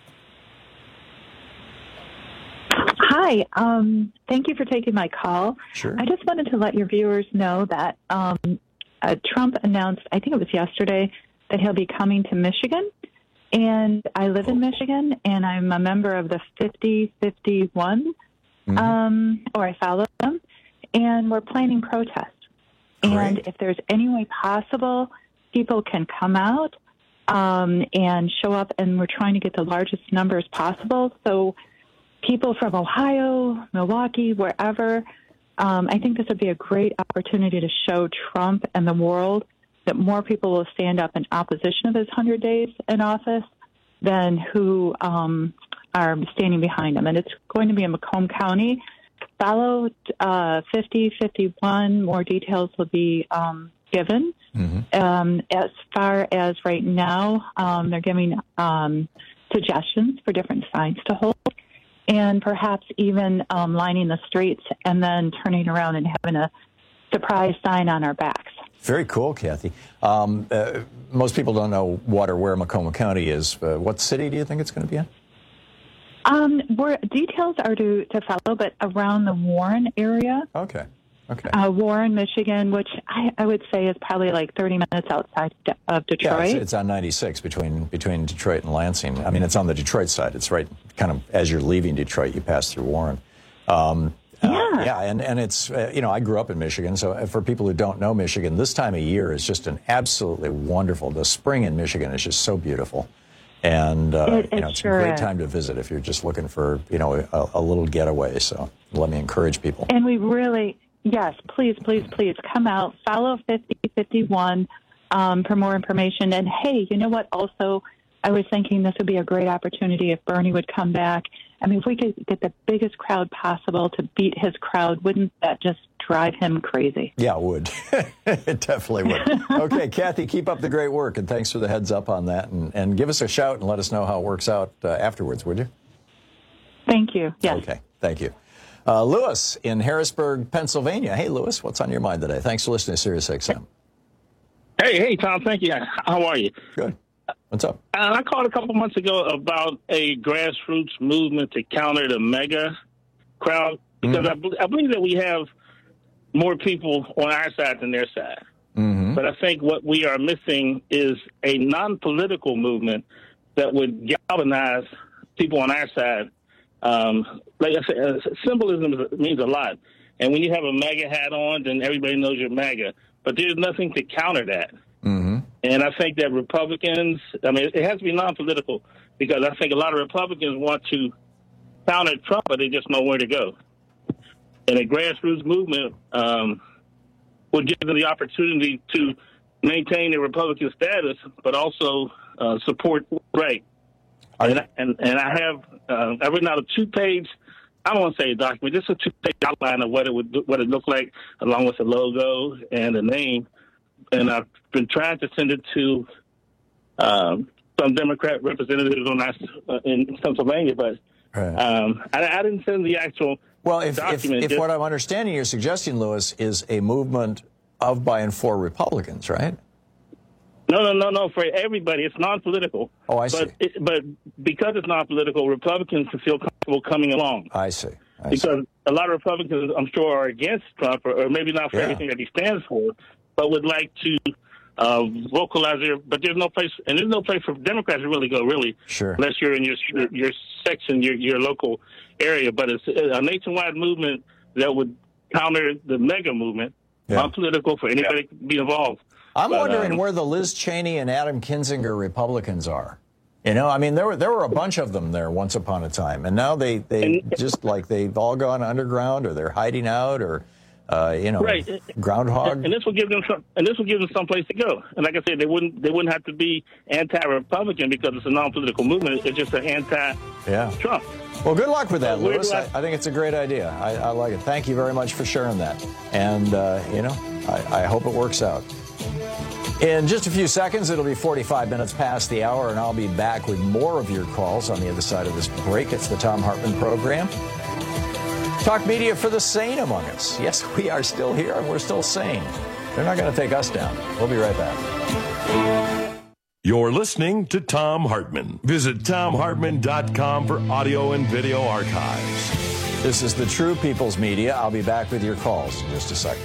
Hi. Thank you for taking my call. Sure. I just wanted to let your viewers know that Trump announced, I think it was yesterday, that he'll be coming to Michigan. And I live in Michigan, and I'm a member of the 50-51, or I follow them, and we're planning protests. And if there's any way possible, people can come out and show up, and we're trying to get the largest numbers possible. So people from Ohio, Milwaukee, wherever, I think this would be a great opportunity to show Trump and the world that more people will stand up in opposition of his 100 days in office than who are standing behind him. And it's going to be in Macomb County. Follow 50-51. More details will be given. As far as right now, they're giving suggestions for different signs to hold, and perhaps even lining the streets and then turning around and having a surprise sign on our backs. Very cool, Kathy. Most people don't know what or where Macomb County is. What city do you think it's going to be in? Where details are to follow, but around the Warren area. Okay. Warren, Michigan, which I would say is probably like 30 minutes outside of Detroit. Yeah, it's on 96 between Detroit and Lansing. I mean, it's on the Detroit side. It's right kind of as you're leaving Detroit, you pass through Warren. And it's, I grew up in Michigan, so for people who don't know Michigan, this time of year is just an absolutely wonderful. The spring in Michigan is just so beautiful. And, it's a great time to visit if you're just looking for, a little getaway. So let me encourage people. And we really, yes, please come out, follow 50-51 for more information. And hey, you know what? Also, I was thinking this would be a great opportunity if Bernie would come back. I mean, if we could get the biggest crowd possible to beat his crowd, wouldn't that just drive him crazy? Yeah, it would. It definitely would. Okay, Kathy, keep up the great work, and thanks for the heads up on that. And give us a shout and let us know how it works out afterwards, would you? Thank you. Yes. Okay, thank you. Lewis in Harrisburg, Pennsylvania. Hey, Lewis, what's on your mind today? Thanks for listening to Sirius XM. Hey, Tom, thank you. How are you? Good. What's up? I called a couple months ago about a grassroots movement to counter the mega crowd, because I believe that we have more people on our side than their side. But I think what we are missing is a non-political movement that would galvanize people on our side. Like I said, symbolism means a lot. And when you have a MAGA hat on, then everybody knows you're MAGA. But there's nothing to counter that. And I think that Republicans, it has to be non-political, because I think a lot of Republicans want to counter Trump, but they just know where to go. And a grassroots movement would give them the opportunity to maintain their Republican status, but also support right. And I have I've written out a 2-page, I don't want to say a document, just a 2-page outline of what it looked like, along with the logo and the name. And I've been trying to send it to some Democrat representatives in Pennsylvania, but I didn't send the actual document. If what I'm understanding you're suggesting, Lewis, is a movement of, by, and for Republicans, right? No, for everybody. It's non-political. Oh, I see. But because it's non-political, Republicans can feel comfortable coming along. I see. Because a lot of Republicans, I'm sure, are against Trump, or maybe not for everything that he stands for, but would like to vocalize there. But there's no place for Democrats to really go, unless you're in your section, your local area. But it's a nationwide movement that would counter the mega movement, non-political, for anybody to be involved. I'm wondering where the Liz Cheney and Adam Kinzinger Republicans are. You know, I mean, there were a bunch of them there once upon a time, and now they've all gone underground, or they're hiding out, or groundhog. And this will give them some place to go. And like I said, they wouldn't have to be anti-Republican because it's a non-political movement. It's just an anti-Trump. Well, good luck with that, Lewis. I think it's a great idea. I like it. Thank you very much for sharing that. And I hope it works out. In just a few seconds, it'll be 45 minutes past the hour, and I'll be back with more of your calls on the other side of this break. It's the Thom Hartmann Program. Talk media for the sane among us. Yes, we are still here, and we're still sane. They're not going to take us down. We'll be right back. You're listening to Thom Hartmann. Visit ThomHartmann.com for audio and video archives. This is the True People's Media. I'll be back with your calls in just a second.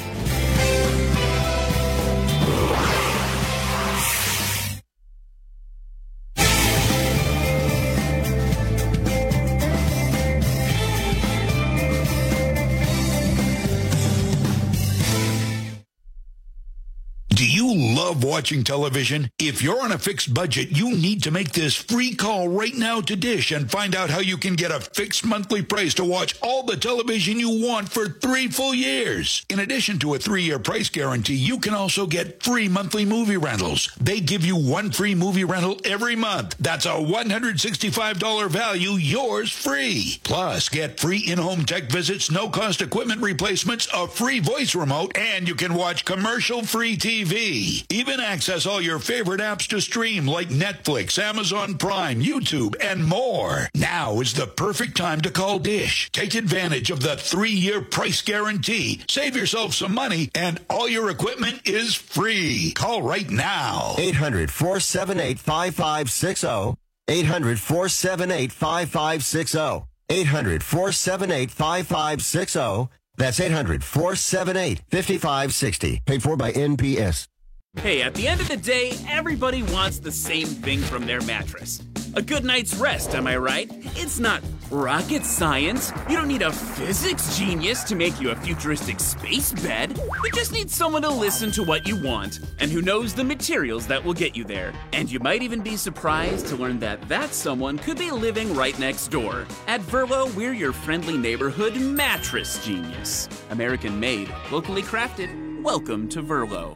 Love watching television? If you're on a fixed budget, you need to make this free call right now to Dish and find out how you can get a fixed monthly price to watch all the television you want for 3 full years. In addition to a 3-year price guarantee, you can also get free monthly movie rentals. They give you 1 free movie rental every month. That's a $165 value, yours free. Plus, get free in-home tech visits, no-cost equipment replacements, a free voice remote, and you can watch commercial-free TV. Even access all your favorite apps to stream like Netflix, Amazon Prime, YouTube, and more. Now is the perfect time to call Dish. Take advantage of the 3-year price guarantee. Save yourself some money, and all your equipment is free. Call right now. 800-478-5560. 800-478-5560. 800-478-5560. That's 800-478-5560. Paid for by NPS. Hey, at the end of the day, everybody wants the same thing from their mattress. A good night's rest, am I right? It's not rocket science. You don't need a physics genius to make you a futuristic space bed. You just need someone to listen to what you want and who knows the materials that will get you there. And you might even be surprised to learn that someone could be living right next door. At Verlo, we're your friendly neighborhood mattress genius. American made, locally crafted. Welcome to Verlo.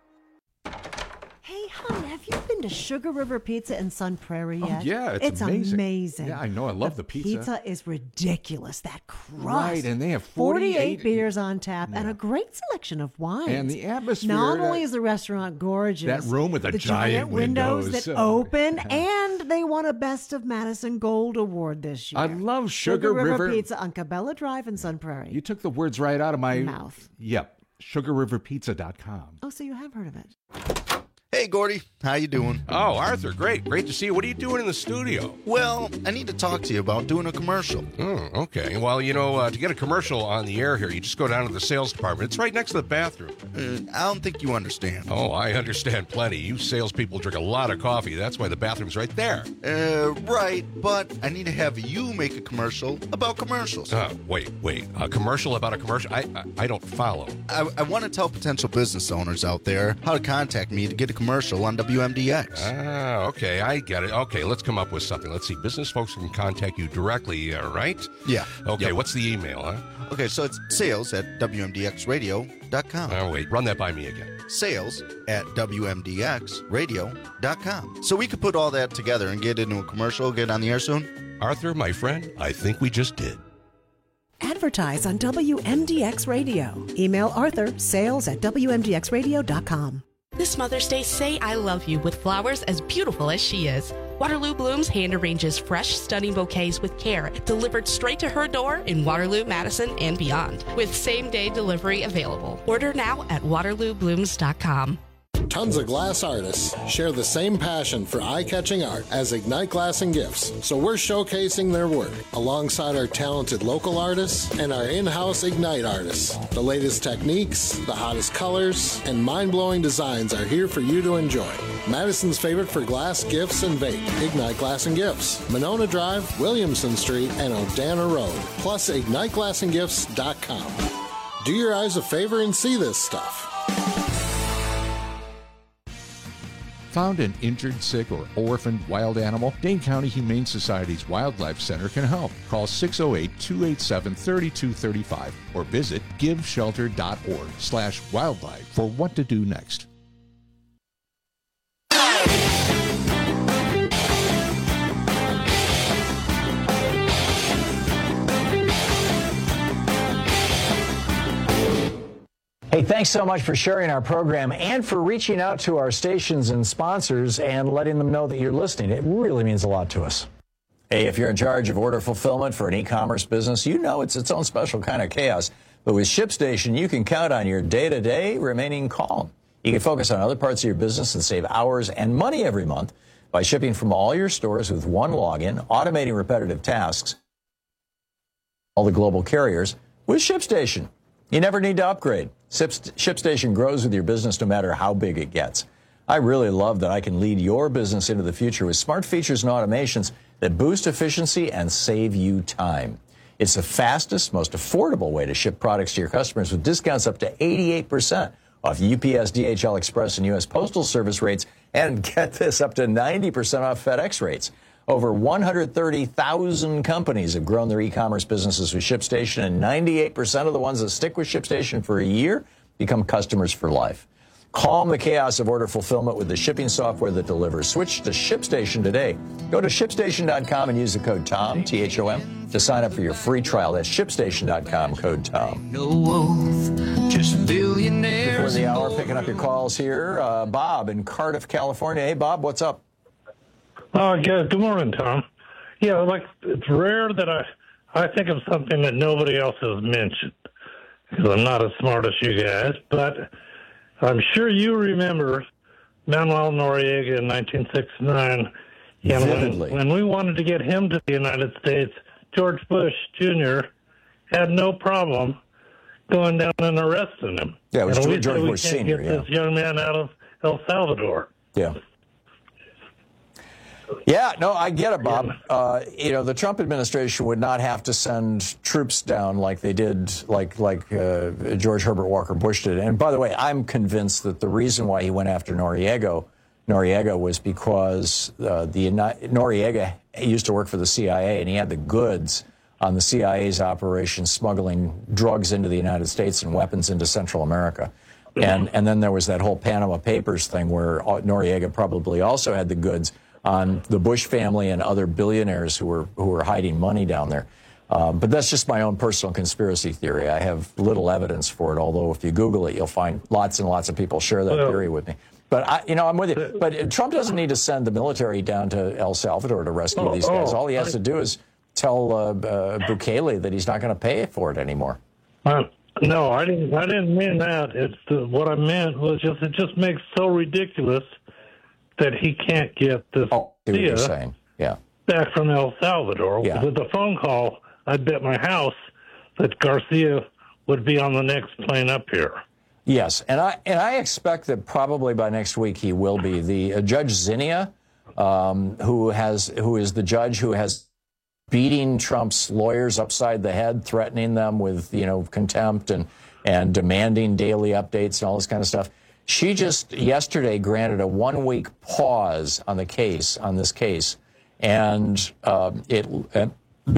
Hey, hon, have you been to Sugar River Pizza in Sun Prairie yet? Oh, yeah, it's amazing. Yeah, I know. I love the pizza. Pizza is ridiculous. That crust. Right, and they have 48 beers on tap and a great selection of wines. And the atmosphere. Not only is the restaurant gorgeous, that room with the giant windows that open, and they won a Best of Madison Gold Award this year. I love Sugar River Pizza on Cabela Drive in Sun Prairie. You took the words right out of my mouth. Yep. SugarRiverPizza.com. Oh, so you have heard of it. Hey, Gordy. How you doing? Oh, Arthur, great. Great to see you. What are you doing in the studio? Well, I need to talk to you about doing a commercial. Okay. Well, you know, to get a commercial on the air here, you just go down to the sales department. It's right next to the bathroom. I don't think you understand. Oh, I understand plenty. You salespeople drink a lot of coffee. That's why the bathroom's right there. Right, but I need to have you make a commercial about commercials. Wait. A commercial about a commercial? I don't follow. I want to tell potential business owners out there how to contact me to get a commercial on WMDX. Okay, I get it. Okay, let's come up with something. Let's see. Business folks can contact you directly, right? Yeah. Okay, yep. What's the email, huh? Okay, so it's sales@WMDXradio.com. Oh, wait, run that by me again. Sales@WMDXradio.com. So we could put all that together and get into a commercial, get on the air soon? Arthur, my friend, I think we just did. Advertise on WMDX Radio. Email Arthur, sales@WMDXradio.com. This Mother's Day, say I love you with flowers as beautiful as she is. Waterloo Blooms hand arranges fresh, stunning bouquets with care, delivered straight to her door in Waterloo, Madison, and beyond, with same-day delivery available. Order now at WaterlooBlooms.com. Tons of glass artists share the same passion for eye-catching art as Ignite Glass and Gifts, so we're showcasing their work alongside our talented local artists and our in-house Ignite artists. The latest techniques, the hottest colors, and mind-blowing designs are here for you to enjoy. Madison's favorite for glass, gifts, and vape, Ignite Glass and Gifts, Monona Drive, Williamson Street, and Odana Road, plus IgniteGlassandGifts.com. Do your eyes a favor and see this stuff. Found an injured, sick, or orphaned wild animal? Dane County Humane Society's Wildlife Center can help. Call 608-287-3235 or visit giveshelter.org/wildlife for what to do next. Hey, thanks so much for sharing our program and for reaching out to our stations and sponsors and letting them know that you're listening. It really means a lot to us. Hey, if you're in charge of order fulfillment for an e-commerce business, you know it's its own special kind of chaos. But with ShipStation, you can count on your day-to-day remaining calm. You can focus on other parts of your business and save hours and money every month by shipping from all your stores with one login, automating repetitive tasks, all the global carriers with ShipStation. You never need to upgrade. ShipStation grows with your business no matter how big it gets. I really love that I can lead your business into the future with smart features and automations that boost efficiency and save you time. It's the fastest, most affordable way to ship products to your customers with discounts up to 88% off UPS, DHL Express, and U.S. Postal Service rates, and get this, up to 90% off FedEx rates. Over 130,000 companies have grown their e-commerce businesses with ShipStation, and 98% of the ones that stick with ShipStation for a year become customers for life. Calm the chaos of order fulfillment with the shipping software that delivers. Switch to ShipStation today. Go to ShipStation.com and use the code TOM, T-H-O-M, to sign up for your free trial. That's ShipStation.com, code TOM. No oath, just billionaires. Before the hour, picking up your calls here, Bob in Cardiff, California. Hey, Bob, what's up? Good morning, Tom. Yeah, it's rare that I think of something that nobody else has mentioned, because I'm not as smart as you guys, but I'm sure you remember Manuel Noriega in 1969. And when we wanted to get him to the United States, George Bush Jr. had no problem going down and arresting him. Yeah, it was George Bush Sr. We can't get this young man out of El Salvador. Yeah. Yeah, no, I get it, Bob. The Trump administration would not have to send troops down like they did, like George Herbert Walker Bush did. And by the way, I'm convinced that the reason why he went after Noriega was because Noriega used to work for the CIA, and he had the goods on the CIA's operation smuggling drugs into the United States and weapons into Central America. And then there was that whole Panama Papers thing where Noriega probably also had the goods on the Bush family and other billionaires who were hiding money down there. But that's just my own personal conspiracy theory. I have little evidence for it, although if you Google it, you'll find lots and lots of people share that theory with me. But, I'm with you. But Trump doesn't need to send the military down to El Salvador to rescue these guys. All he has to do is tell Bukele that he's not going to pay for it anymore. No, I didn't mean that. What I meant was it just makes so ridiculous that he can't get this back from El Salvador. Yeah. With the phone call, I'd bet my house that Garcia would be on the next plane up here. Yes, and I expect that probably by next week he will be. The Judge Zinnia, who is the judge who has beating Trump's lawyers upside the head, threatening them with contempt and demanding daily updates and all this kind of stuff. She just yesterday granted a 1-week pause on this case, and the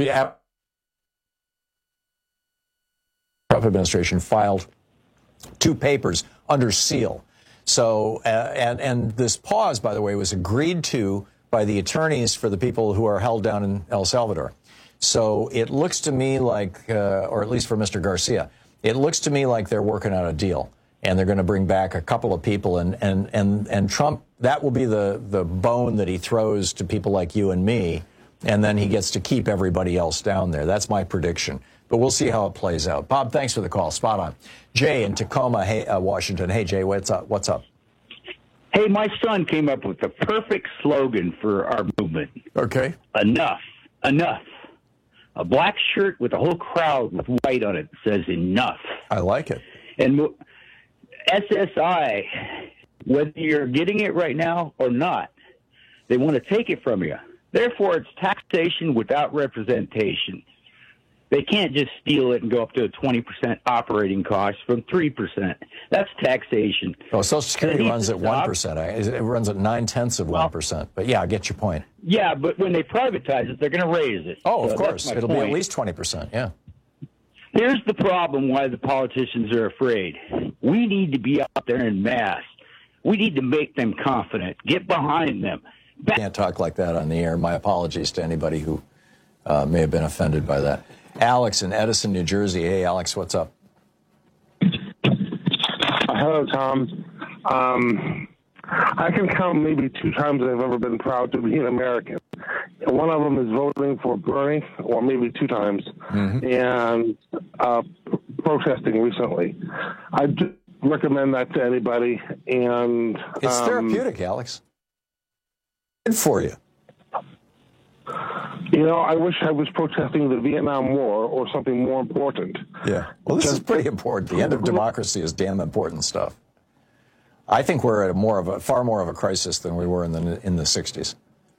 Trump administration filed 2 papers under seal. So, and this pause, by the way, was agreed to by the attorneys for the people who are held down in El Salvador. So it looks to me like, or at least for Mr. Garcia, it looks to me like they're working out a deal. And they're going to bring back a couple of people, and Trump, that will be the bone that he throws to people like you and me, and then he gets to keep everybody else down there. That's my prediction. But we'll see how it plays out. Bob, thanks for the call. Spot on. Jay in Tacoma, Washington. Hey, Jay, what's up? Hey, my son came up with the perfect slogan for our movement. Okay. Enough. Enough. A black shirt with a whole crowd with white on it says enough. I like it. And SSI, whether you're getting it right now or not, they want to take it from you. Therefore, it's taxation without representation. They can't just steal it and go up to a 20% operating cost from 3%. That's taxation. Oh, Social Security runs at 1%. It runs at 0.9%. But yeah, I get your point. Yeah, but when they privatize it, they're going to raise it. Oh, of So course. that's my It'll be point. at least 20%. Yeah. Here's the problem why the politicians are afraid. We need to be out there in mass. We need to make them confident. Get behind them. Can't talk like that on the air. My apologies to anybody who may have been offended by that. Alex in Edison, New Jersey. Hey, Alex, what's up? Hello, Tom. I can count maybe 2 times I've ever been proud to be an American. One of them is voting for Bernie, or maybe 2 times, and protesting recently. I do recommend that to anybody. And It's therapeutic, Alex. Good for you. You know, I wish I was protesting the Vietnam War or something more important. Yeah. Well, this is pretty important. The end of democracy is damn important stuff. I think we're at far more of a crisis than we were in the 60s.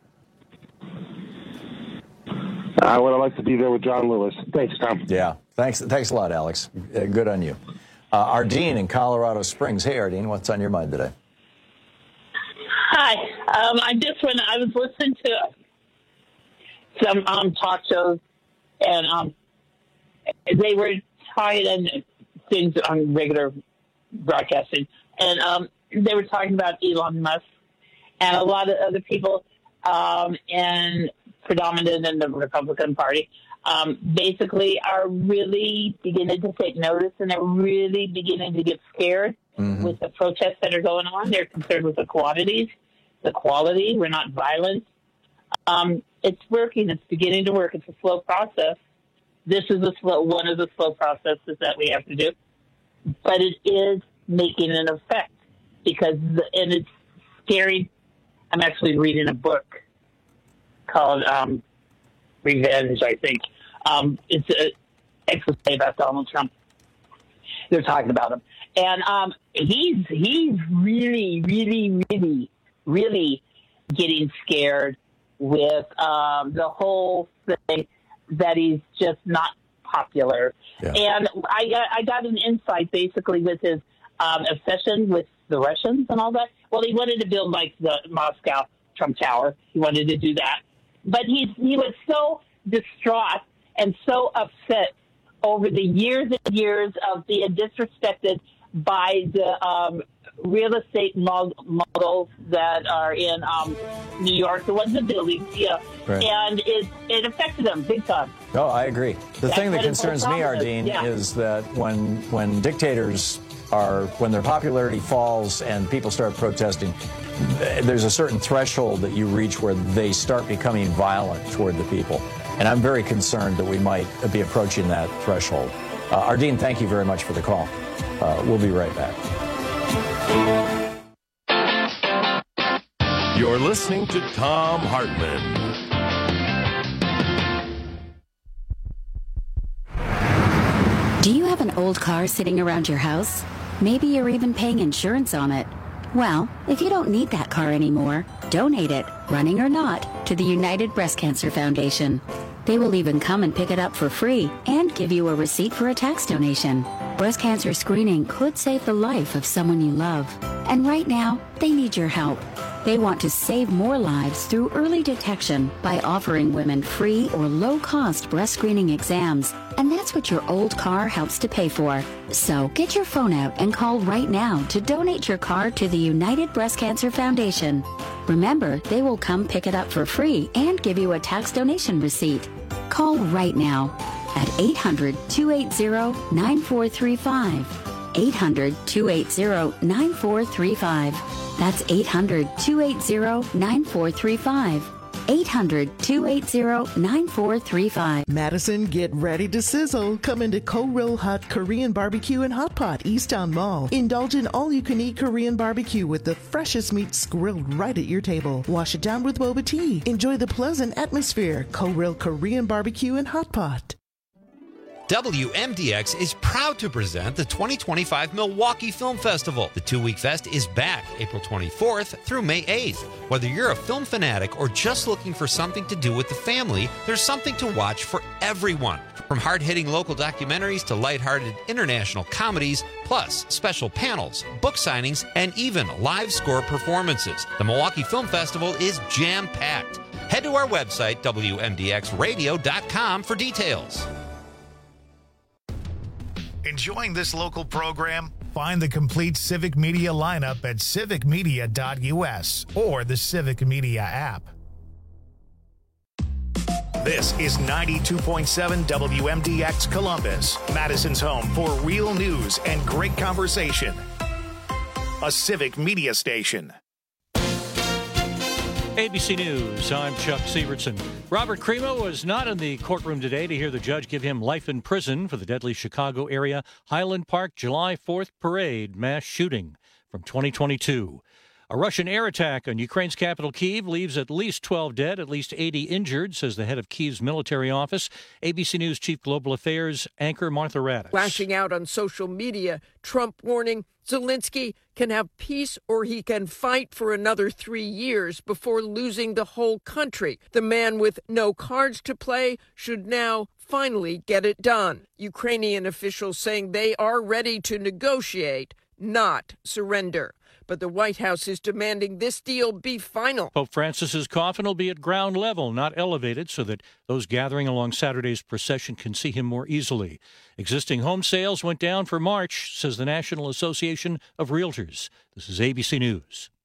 I would like to be there with John Lewis. Thanks, Tom. Yeah. Thanks a lot, Alex. Good on you. Ardeen in Colorado Springs. Hey, Ardeen, what's on your mind today? Hi. I was listening to some talk shows, and they were talking and things on regular broadcasting, and they were talking about Elon Musk and a lot of other people, and predominant in the Republican Party, basically are really beginning to take notice, and they're really beginning to get scared with the protests that are going on. They're concerned with the quality. We're not violent. It's working. It's beginning to work. It's a slow process. This is one of the slow processes that we have to do, but it is making an effect and it's scary. I'm actually reading a book called Revenge, I think. It's an essay about Donald Trump. They're talking about him, and he's really, really, really, really getting scared with the whole thing that he's just not popular. Yeah. And I got an insight basically with his obsession with the Russians and all that. Well, he wanted to build like the Moscow Trump Tower. He wanted to do that. But he was so distraught and so upset over the years and years of being disrespected by the real estate moguls that are in New York, the ones that buildings, right. And it affected them big time. No, I agree. The thing that concerns me, Ardeen, is that when dictators when their popularity falls and people start protesting, there's a certain threshold that you reach where they start becoming violent toward the people. And I'm very concerned that we might be approaching that threshold. Ardeen, thank you very much for the call. We'll be right back. You're listening to Thom Hartmann. Do you have an old car sitting around your house? Maybe you're even paying insurance on it. Well, if you don't need that car anymore, donate it, running or not, to the United Breast Cancer Foundation. They will even come and pick it up for free and give you a receipt for a tax donation. Breast cancer screening could save the life of someone you love. And right now, they need your help. They want to save more lives through early detection by offering women free or low-cost breast screening exams. And that's what your old car helps to pay for. So get your phone out and call right now to donate your car to the United Breast Cancer Foundation. Remember, they will come pick it up for free and give you a tax donation receipt. Call right now at 800-280-9435. 800-280-9435. That's 800-280-9435. 800-280-9435. Madison, get ready to sizzle. Come into Ko-Real Hut Korean Barbecue and Hot Pot, Easttown Mall. Indulge in all-you-can-eat Korean barbecue with the freshest meats grilled right at your table. Wash it down with boba tea. Enjoy the pleasant atmosphere. Ko-Real Korean Barbecue and Hot Pot. WMDX is proud to present the 2025 Milwaukee Film Festival. The two-week fest is back April 24th through May 8th. Whether you're a film fanatic or just looking for something to do with the family, there's something to watch for everyone. From hard-hitting local documentaries to lighthearted international comedies, plus special panels, book signings, and even live score performances. The Milwaukee Film Festival is jam-packed. Head to our website, WMDXradio.com, for details. Enjoying this local program? Find the complete Civic Media lineup at civicmedia.us or the Civic Media app. This is 92.7 WMDX Columbus, Madison's home for real news and great conversation. A Civic Media station. ABC News, I'm Chuck Sievertson. Robert Crimo was not in the courtroom today to hear the judge give him life in prison for the deadly Chicago area Highland Park July 4th parade mass shooting from 2022. A Russian air attack on Ukraine's capital, Kyiv, leaves at least 12 dead, at least 80 injured, says the head of Kyiv's military office. ABC News Chief Global Affairs anchor Martha Raddatz. Lashing out on social media, Trump warning Zelensky can have peace or he can fight for another 3 years before losing the whole country. The man with no cards to play should now finally get it done. Ukrainian officials saying they are ready to negotiate, not surrender. But the White House is demanding this deal be final. Pope Francis's coffin will be at ground level, not elevated, so that those gathering along Saturday's procession can see him more easily. Existing home sales went down for March, says the National Association of Realtors. This is ABC News.